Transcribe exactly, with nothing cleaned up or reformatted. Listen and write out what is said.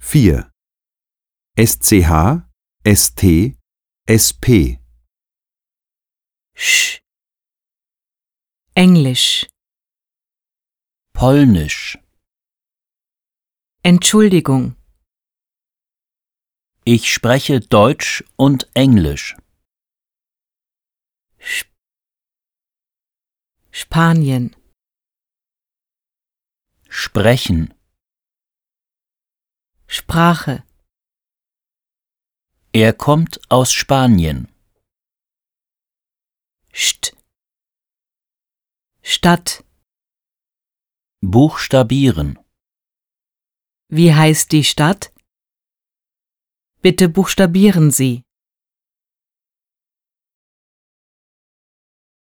vier. S C H, S T, S P. Sch. Englisch. Polnisch. Entschuldigung. Ich spreche Deutsch und Englisch. Sp Spanien. Sprechen. Sprache. Er kommt aus Spanien. St. Stadt. Buchstabieren. Wie heißt die Stadt? Bitte buchstabieren Sie.